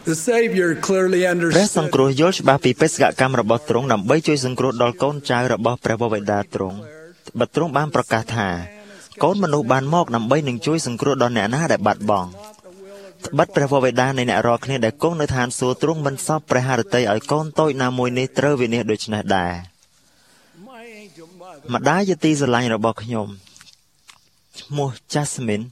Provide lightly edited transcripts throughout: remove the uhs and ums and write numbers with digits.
The Savior clearly ព្រះសង្គ្រោះ understood យល់ច្បាស់ពីបេសកកម្មរបស់ទ្រង់ដើម្បីជួយសង្គ្រោះដល់កូនចៅរបស់ព្រះវរបិតាទ្រង់បើទ្រង់បានប្រកាសថាកូនមនុស្សបានមកដើម្បីនឹងជួយសង្គ្រោះដល់អ្នកណាដែលបាត់បង់ត្បិតព្រះវរបិតានៃអ្នករាល់គ្នាដែលគង់នៅឋានសួគ៌ទ្រង់មិនសពព្រះハរតីឲ្យកូនតូចណាមួយនេះត្រូវវិនិច្ឆ័យដូច្នេះដែរ my angel ម្ mother ដាយជាទីស្រឡាញ់របស់ខ្ញុំឈ្មោះ Jasmine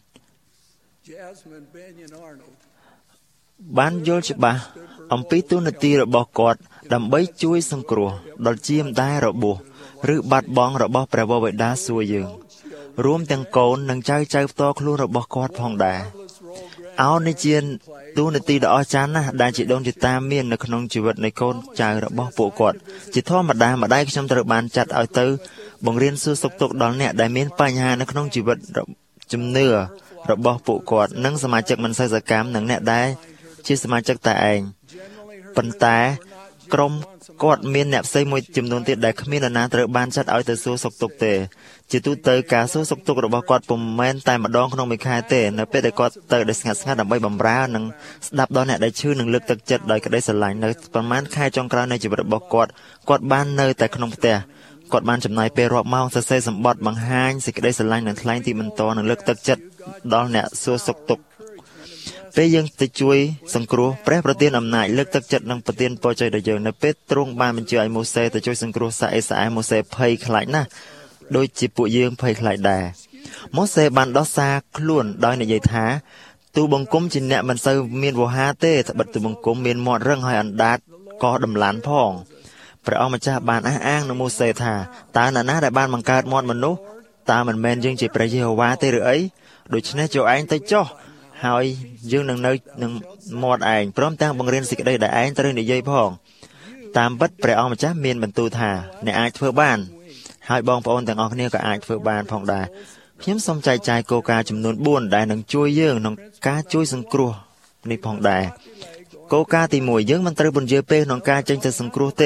Jasmine Benyon Arnold បានយល់ច្បាស់អំពីទូនាទីរបស់គាត់ដើម្បីជួយសង្គ្រោះដល់ជាម្ដាយរបួសឬបាត់បង់របស់ព្រះវរបិតាសួគ៌យើងរួមទាំងកូននិងចៅចៅផ្ទាល់ខ្លួនរបស់គាត់ផងដែរអោនេះជាទូនាទីដ៏អស្ចារ្យណាស់ដែលជីដូនជីតាមាននៅក្នុងជីវិតនៃកូនចៅរបស់ពួកគាត់ជាធម្មតាម្ដាយខ្ញុំត្រូវបានចាត់ឲ្យទៅបង្រៀនសួរសុខទុក្ខដល់អ្នកដែលមានបញ្ហានៅក្នុងជីវិតជំនឿរបស់ពួកគាត់និងសមាជិកមិនសូវសកម្មនិងអ្នកដែលជាសមាជិកតែឯងប៉ុន្តែក្រុមគាត់មានអ្នកផ្សេងមួយចំនួនទៀតដែលគ្មាននរណាត្រូវបានចាត់ឲ្យទៅសួរសុខទុក្ខទេជាទូទៅការសួរសុខទុក្ខរបស់គាត់ពុំមែនតែម្ដងក្នុងមួយខែទេនៅពេលដែលគាត់ទៅដោយស្ងាត់ៗដើម្បីបម្រើនិងស្ដាប់ដល់អ្នកដែលឈឺនិងលើកទឹកចិត្តដោយក្តីស្រឡាញ់នៅប្រហែលខែចុងក្រោយនៃជីវិតរបស់គាត់បាននៅតែក្នុងផ្ទះគាត់បានចំណាយពេលរាប់ម៉ោងសរសេរសម្បត្តិបង្ហាញសេចក្តីស្រឡាញ់និងថ្លែងទីបន្ទាល់និងលើកទឹកចិត្តដល់អ្នកសួរសុខទុក្ខពេលយើងទៅជួយសង្គ្រោះព្រះប្រទានអំណាចលើកទឹកចិត្តនិងប្រទានពរជ័យដល់យើងនៅពេលទ្រង់បានបញ្ជាឲ្យម៉ូសេទៅជួយសង្គ្រោះសាអេសាអែម៉ូសេភ័យខ្លាចណាស់ដូចជាពួកយើងភ័យខ្លាចដែរម៉ូសេបានដោះសារខ្លួនដោយនិយាយថាទូបង្គំជាអ្នកមិនសូវមានវោហារទេត្បិតទូបង្គំមានមាត់រឹងហើយអណ្ដាតក៏ដំឡានផងព្រះអង្គម្ចាស់បានអះអាងនឹងម៉ូសេថាតើនរណាដែលបានបង្កើតមាត់មនុស្សតើមិនមែនយើងជាព្រះយេហូវ៉ាទេឬអីដូច្នេះចូលឯងទៅចុះហើយយើងនឹងនៅនឹងមាត់ឯងព្រមទាំងបង្រៀនសេចក្តីដែលឯងត្រូវនិយាយផងតាមពិតព្រះអង្គម្ចាស់មានបន្ទូលថាអ្នកអាចធ្វើបានហើយបងប្អូនទាំងអស់គ្នាក៏អាចធ្វើបានផងដែរខ្ញុំសូមចែកចាយគោលការណ៍ចំនួន4ដែលនឹងជួយយើងក្នុងការជួយសង្គ្រោះនេះផងដែរគោលការណ៍ទី1យើងមិនត្រូវពន្យាពេលក្នុងការចេញទៅសង្គ្រោះទេ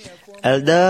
Elder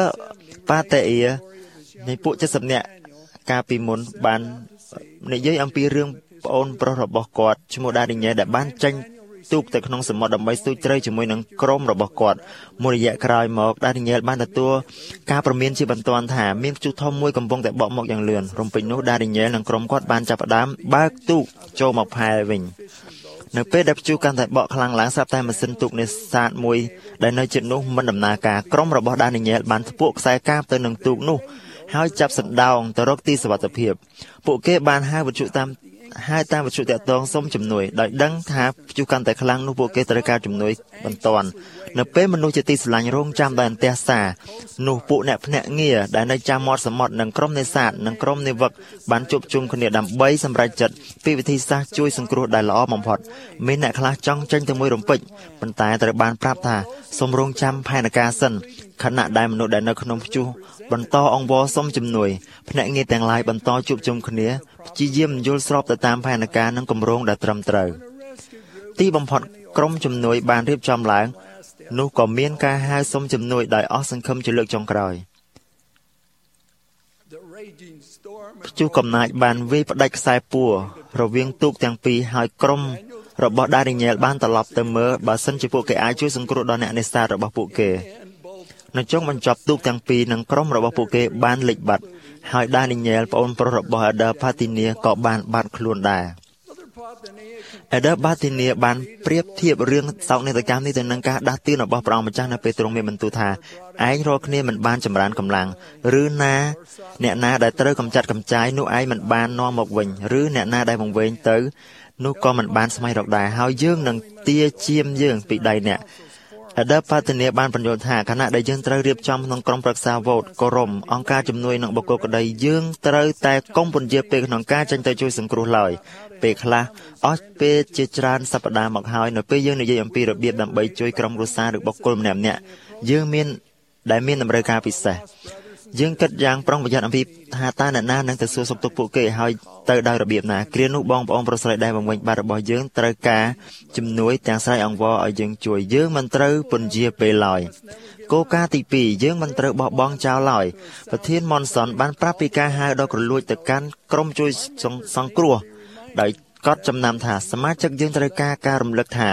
Patea នៃពួក70នាក់កាលពីមុនបាននិយាយអំពីរឿងប្អូនប្រុសរបស់គាត់ឈ្មោះដាឌីញ៉ែដែលបានចេញទូកទៅក្នុងសមុទ្រដើម្បីស្ទូចត្រីជាមួយនឹងក្រុមរបស់គាត់មួយរយៈក្រោយមកដាឌីញ៉ែបានទទួលការព្រមានជាបន្ទាន់ថាមានព្យុះធំមួយកំពុងតែបក់មកយ៉ាងលឿនរំពេចនោះដាឌីញ៉ែនិងក្រុមគាត់បានចាប់ផ្ដើមបើកទូកចូលមកផែវិញនៅពេលដែលព្យុះកាន់តែបក់ខ្លាំងឡើងស្រាប់តែម៉ាស៊ីនទូកនេសាទមួយដែលនៅជិតនោះមិនដំណើរការក្រុមរបស់ដាឌីញ៉ែបានធ្វើខ្សែកាបទៅនឹងទូកនោះហើយចាប់សណ្ដោងទៅរកទីសុវត្ថិភាពពួកគេបានហៅវិទ្យុតាមវិទ្យុតាក់ទងសុំជំនួយដោយដឹងថាព្យុះកាន់តែខ្លាំងនោះពួកគេត្រូវការជំនួយបន្ទាន់នៅពេលមនុស្សជាទីស្រឡាញ់រងចាំដោយអន្ទះសារនោះពួកអ្នកភ្នាក់ងារដែលនៅចាំមាត់សមុទ្រនិងក្រុមនេសាទនិងក្រុមនាវិកបានជួបជុំគ្នាដើម្បីសម្រេចចិត្តពីវិធីសាស្ត្រជួយសង្គ្រោះដែលល្អបំផុតមានអ្នកខ្លះចង់ចេញទៅមួយរំពេចប៉ុន្តែត្រូវបានប្រាប់ថាសូមរងចាំផែនការសិនខណៈដែលមនុស្សដែលនៅក្នុងព្យុះបន្តអង្វរសុំជំនួយភ្នាក់ងារទាំងឡាយបន្តជួបជុំគ្នាព្យាយាមយល់ស្របទៅតាមផែនការនិងគម្រោងដែលត្រឹមត្រូវទីបំផុតក្រុមជំនួយបានរៀបចំឡើងនោះក៏មានការហៅសុំជំនួយដោយអស់សង្ឃឹមជាលើកចុងក្រោយព្យុះកំណាចបានវាយផ្ដាច់ខ្សែពួររវាងទូកទាំងពីរហើយក្រុមរបស់ដាឌីញ៉ែលបានត្រឡប់ទៅមើលបើសិនជាពួកគេអាចជួយសង្គ្រោះដល់អ្នកនេសាទរបស់ពួកគេនៅចុងបញ្ចប់ទូកទាំងពីរនិងក្រុមរបស់ពួកគេបានលិចបាត់ហើយដាឌីញ៉ែលប្អូនប្រុសរបស់ Elder Patina ក៏បានបាត់ខ្លួនដែរ Elder Patina បានប្រៀបធៀបរឿងសោកនាដកម្មនេះទៅនឹងការដាស់តឿនរបស់ព្រះអង្គម្ចាស់នៅពេលទ្រង់មានបន្ទូលថាឯងរាល់គ្នាមិនបានចម្រើនកម្លាំងឬអ្នកណាដែលត្រូវកម្ចាត់កម្ចាយនោះឯងមិនបាននាំមកវិញឬអ្នកណាដែលវង្វេងទៅនោះក៏មិនបានស្វែងរកដែរហើយយើងនឹងទាជាមយើងពីដៃអ្នកElder Patina បានបញ្យល់ថាខណៈដែលយើងត្រូវរៀបចំក្នុងក្រុមប្រឹក្សាវ៉ូតកូរ៉ុមអង្គការជំនួយនឹងបុគ្គលក្តីយើងត្រូវតែកុំពន្យាពេលក្នុងការចេញទៅជួយសង្គ្រោះឡើយពេលខ្លះអស់ពេលជាច្រើនសប្តាហ៍មកហើយនៅពេលយើងនិយាយអំពីរបៀបដើម្បីជួយក្រុមគ្រួសារឬបុគ្គលម្នាក់ៗយើងមានតម្រូវការពិសេសយើងគិតយ៉ាងប្រុងប្រយ័ត្នអំពីថាតើអ្នកណានឹងទៅសួរសុខទុក្ខពួកគេហើយទៅដោយរបៀបណាគ្រានោះបងប្អូនប្រុសស្រីដែលបំវិញបាត់របស់យើងត្រូវការជំនួយទាំងស្រ័យអង្វរឲ្យយើងជួយយើងមិនត្រូវពន្យាពេលឡើយគោលការណ៍ទី2យើងមិនត្រូវបោះបង់ចោលឡើយប្រធានម៉ុនសុនបានប្រាប់ពីការហៅដ៏គ្រលួចទៅកាន់ក្រុមជួយសង្គ្រោះដោយកត់ចំណាំថាសមាជិកយើងត្រូវការរំលឹកថា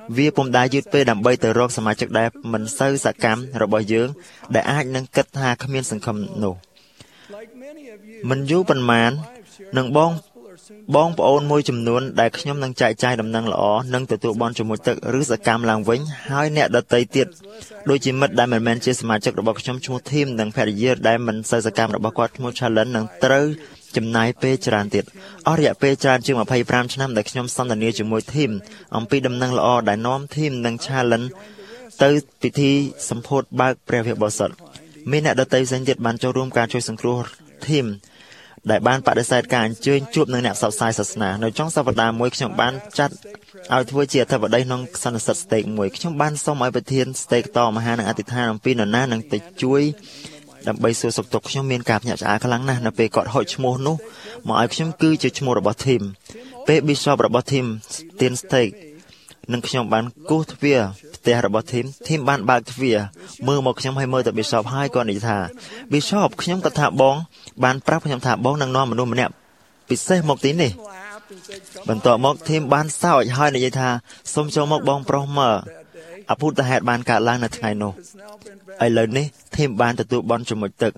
វាពុំដែលយឺតពេលដើម្បីទៅរកសមាជិកដែលមិនសូវសកម្មរបស់យើងដែលអាចនឹងគិតថាគ្មានសង្ឃឹមនោះមិនយូរប៉ុន្មាននឹងបងប្អូនមួយចំនួនដែលខ្ញុំនឹងចែកចាយដំណឹងល្អនិងទទួលបន់ជាមួយទឹកឬសកម្មឡើងវិញហើយអ្នកដទៃទៀតដូចជាមិត្តដែលមិនមែនជាសមាជិករបស់ខ្ញុំឈ្មោះធីមនិងភរិយាដែលមិនសូវសកម្មរបស់គាត់ឈ្មោះ Challenge នឹងត្រូវចំណាយពេលច្រើនទៀតអស់រយៈពេលច្រើនជាង25ឆ្នាំដែលខ្ញុំសន្ទនាជាមួយធីមអំពីដំណឹងល្អដែលនាំធីមនិង Challenge ទៅពិធីសម្ពោធបើកព្រះវិហារបរិសុទ្ធមានអ្នកដទៃផ្សេងទៀតបានចូលរួមការជួយសង្គ្រោះធីមដែលបានបដិសេធការអញ្ជើញជួបនឹងអ្នកផ្សព្វផ្សាយសាសនានៅចុងសប្តាហ៍មួយខ្ញុំបានចាត់ឲ្យធ្វើជាអធិបតីក្នុងសន្និសីទស្តេកមួយខ្ញុំបានសូមឲ្យប្រធានស្តេកតមហានឹងអធិដ្ឋានអំពីនរណានឹងទៅជួយដើម្បីសួរសុខទុក្ខខ្ញុំមានការភ្ញាក់ផ្អើលខ្លាំងណាស់នៅពេលគាត់ហុចឈ្មោះនោះមកឲ្យខ្ញុំគឺជាឈ្មោះរបស់ធីមពេល Bishop របស់ធីមទានស្តេកនិងខ្ញុំបានគោះទ្វារផ្ទះរបស់ធីមបានបើកទ្វារមើលមកខ្ញុំឲ្យមើលទៅ Bishop ហើយគាត់និយាយថា Bishop ខ្ញុំក៏ថាបងបានប្រាប់ខ្ញុំថាបងនឹងនាំមនុស្សម្នាក់ពិសេសមកទីនេះបន្ទាប់មកធីមបានសើចហើយនិយាយថាសូមចូលមកបងប្រុសមើលអភូតហេតុបានកើតឡើងនៅថ្ងៃនោះឥឡូវនេះធីមបានទទួលបន់ជាមួយទឹក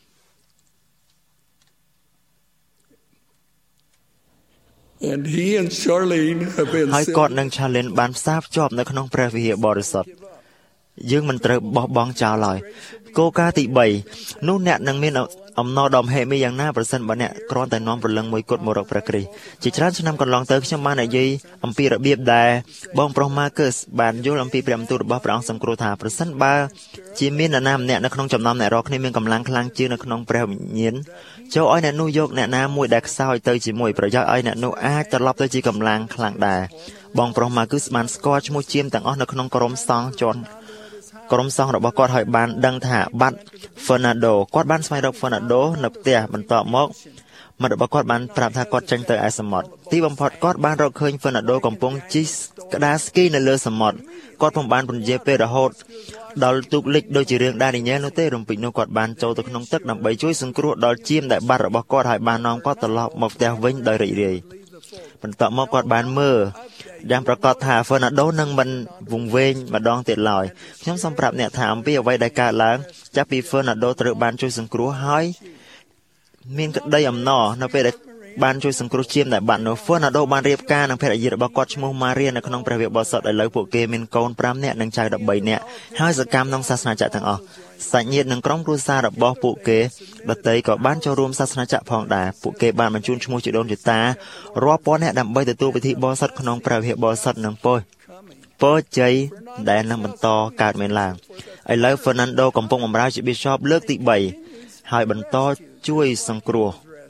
ហើយគាត់នឹង Challenge បានផ្សារភ្ជាប់នៅក្នុងព្រះវិហារបរិសុទ្ធយើងមិនត្រូវបោះបង់ចោលឡើយគោលការណ៍ទី3នោះអ្នកនឹងមានអំណរដ៏មហិមាយ៉ាងណាប្រសិនបើអ្នកគ្រាន់តែនាំព្រលឹងមួយគត់មករកព្រះគ្រីស្ទជាច្រើនឆ្នាំកន្លងទៅខ្ញុំបាននិយាយអំពីរបៀបដែលបងប្រុស Marcus បានយល់អំពីព្រះបន្ទូលរបស់ព្រះអង្គសង្គ្រោះថាប្រសិនបើជាមាននរណាម្នាក់នៅក្នុងចំណោមអ្នករកគ្នាមានកម្លាំងខ្លាំងជាងនៅក្នុងព្រះវិញ្ញាណចូលឲ្យអ្នកនោះយកអ្នកណាមួយដែលខ្សោយទៅជាមួយប្រយោជន៍ឲ្យអ្នកនោះអាចត្រឡប់ទៅជាកម្លាំងខ្លាំងដែរបងប្រុស Marcus បានស្គាល់ឈ្មោះជាមទាំងអស់នៅក្នុងក្រុមសង្ឃក្រុមសង្ឃរបស់គាត់ហើយបានដឹងថាបាត់ Fernando គាត់បានស្វែងរក Fernando នៅផ្ទះបន្ទាប់មកមិត្តរបស់គាត់បានប្រាប់ថាគាត់ចេញទៅឯសមុទ្រទីបំផុតគាត់បានរកឃើញ Fernando កំពុងជិះក្តារស្គីនៅលើសមុទ្រគាត់ពុំបានពន្យាពេលរហូតដល់ទូកលិចដូចជារឿងដានីយ៉ែលនោះទេរំពេចនោះគាត់បានចូលទៅក្នុងទឹកដើម្បីជួយសង្គ្រោះដល់ជាមដែលបាត់របស់គាត់ហើយបាននាំគាត់ត្រឡប់មកផ្ទះវិញដោយរីករាយបន្ទាប់មកគាត់បានមើលយ៉ាងប្រកាសថា Fernando នឹងមិនវង្វេងម្ដងទៀតឡើយខ្ញុំសូមប្រាប់អ្នកថាអំពីអ្វីដែលកើតឡើងចាប់ពី Fernando ត្រូវបានជួយសង្គ្រោះហើយមានក្តីអំណរនៅពេលដែលបានជួយសង្គ្រោះជាមដែលបាត់នោះ Fernando បានរៀបការនឹងភរិយារបស់គាត់ឈ្មោះ Maria នៅក្នុងព្រះវិហារបរិសុទ្ធឥឡូវពួកគេមានកូន5នាក់និងចៅ13នាក់ហើយសកម្មក្នុងសាសនាចក្រទាំងអស់សាច់ញាតិនិងក្រុមគ្រួសាររបស់ពួកគេដទៃក៏បានចូលរួមសាសនាចក្រផងដែរពួកគេបានបញ្ជូនឈ្មោះជីដូនជីតារាប់ពាន់នាក់ដើម្បីទទួលពិធីបរិសុទ្ធក្នុងព្រះវិហារបរិសុទ្ធនិងពរជ័យដែលនឹងបន្តកើតមានឡើងឥឡូវ Fernando កំពុងបម្រើជា Bishop លើកទី3ហើយបន្តជួយសង្គ្រោះ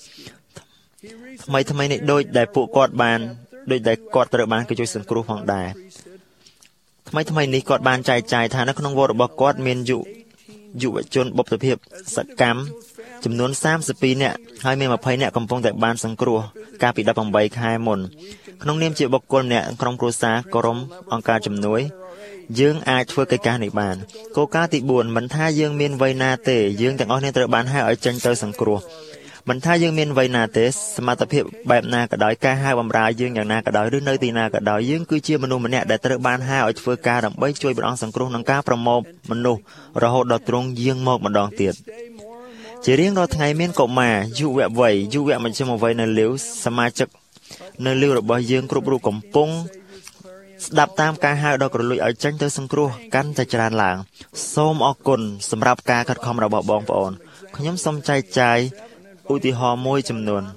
ថ្មីនេះដូចដែលគាត់ត្រូវបានគេជួយសង្គ្រោះផងដែរថ្មីនេះគាត់បានចែកចាយថានៅក្នុងវត្តរបស់គាត់មានយុវជនបុព្វភាពសកម្មចំនួន32នាក់ហើយមាន20នាក់កំពុងតែបានសង្គ្រោះកាលពី18ខែមុនក្នុងនាមជាបុគ្គលម្នាក់ក្រុមគ្រួសារក្រុមអង្គការជំនួយយើងអាចធ្វើកិច្ចការនេះបានគោលការណ៍ទី4មិនថាយើងមានវ័យណាទេយើងទាំងអស់គ្នាត្រូវបានហៅឲ្យចេញទៅសង្គ្រោះមិនថាយើងមានវ័យណាទេសមត្ថភាពបែបណាក៏ដោយការហៅបម្រើយើងយ៉ាងណាក៏ដោយឬនៅទីណាក៏ដោយយើងគឺជាមនុស្សម្នាក់ដែលត្រូវបានហៅឲ្យធ្វើការដើម្បីជួយព្រះអង្គសង្គ្រោះក្នុងការប្រមូលមនុស្សរហូតដល់ទ្រង់យាងមកម្ដងទៀតជារៀងរាល់ថ្ងៃមានកុមារយុវវ័យយុវមជ្ឈិមវ័យនៅលាវសមាជិកនៅលាវរបស់យើងគ្រប់រូបកំពុងស្ដាប់តាមការហៅដ៏គ្រលួចឲ្យចេញទៅសង្គ្រោះកាន់តែច្រើនឡើងសូមអរគុណសម្រាប់ការខិតខំរបស់បងប្អូនខ្ញុំសូមចែកចាយឧទាហរណ៍មួយចំនួន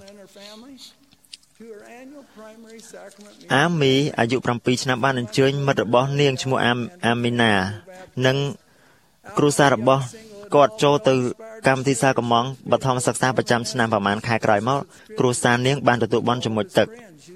អាមីអាយុ7ឆ្នាំបានអញ្ជើញមិត្តរបស់នាងឈ្មោះអាមីណានិងគ្រួសាររបស់គាត់ចូលទៅកម្មវិធីសាកល្បងបឋមសិក្សាប្រចាំឆ្នាំប្រហែលខែក្រោយមកគ្រួសារនាងបានទទួលបន់ជាមួយទឹក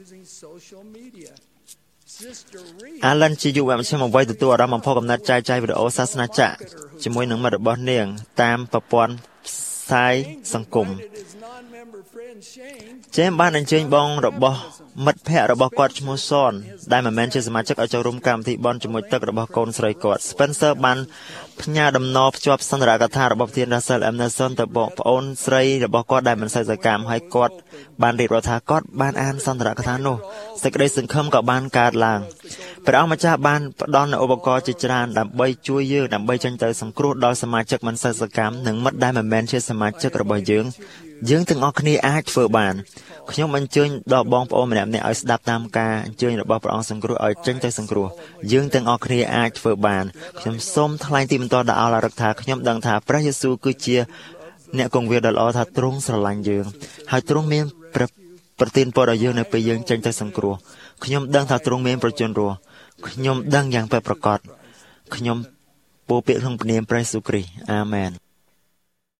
Alan ជាយុវមជ្ឈិមវ័យទទួលអារម្មណ៍បំផុសកំណត់ចែកចាយវីដេអូសាសនាចក្រជាមួយនឹងមិត្តរបស់នាងតាមប្រព័ន្ធផ្សាយសង្គមចេមបានអញ្ជើញបងរបស់មិត្តភ័ក្តិរបស់គាត់ឈ្មោះសនដែលមិនមែនជាសមាជិកឲ្យចូលរួមកម្មវិធីបន់ជាមួយទឹករបស់កូនស្រីគាត់ Spencer បានផ្ញើដំណរភ្ជាប់សន្ទរកថារបស់ប្រធាន Russell M. Nelson ទៅបងប្អូនស្រីរបស់គាត់ដែលមិនសូវសកម្មហើយគាត់បានរៀបរាប់ថាគាត់បានអានសន្ទរកថានោះសេចក្តីសង្ឃឹមក៏បានកើតឡើងព្រះអង្គម្ចាស់បានផ្ដល់នូវឧបករណ៍ជាច្រើនដើម្បីជួយយើងដើម្បីចេញទៅសង្គ្រោះដល់សមាជិកមិនសូវសកម្មនិងមិត្តដែលមិនមែនជាសមាជិករបស់យើងទាំងអស់គ្នាអាចធ្វើបានខ្ញុំអញ្ជើញដល់បងប្អូនម្នាក់ៗឲ្យស្ដាប់តាមការអញ្ជើញរបស់ព្រះអង្គសង្គ្រោះឲ្យចេញទៅសង្គ្រោះយើងទាំងអស់គ្នាអាចធ្វើបានខ្ញុំសូមថ្លែងទីបន្ទាល់ដល់អល់អារឹកថាខ្ញុំដឹងថាព្រះយេស៊ូវគឺជាអ្នកគង្វាលដ៏ល្អថាទ្រង់ស្រឡាញ់យើងហើយទ្រង់មានប្រទានពរដល់យើងនៅពេលយើងចេញទៅសង្គ្រោះខ្ញុំដឹងថាទ្រង់មានប្រជញ្ញរស់ខ្ញុំដឹងយ៉ាងពិតប្រាកដខ្ញុំពោលពាក្យក្នុងព្រះនាមព្រះយេស៊ូវគ្រីស្ទអាមែន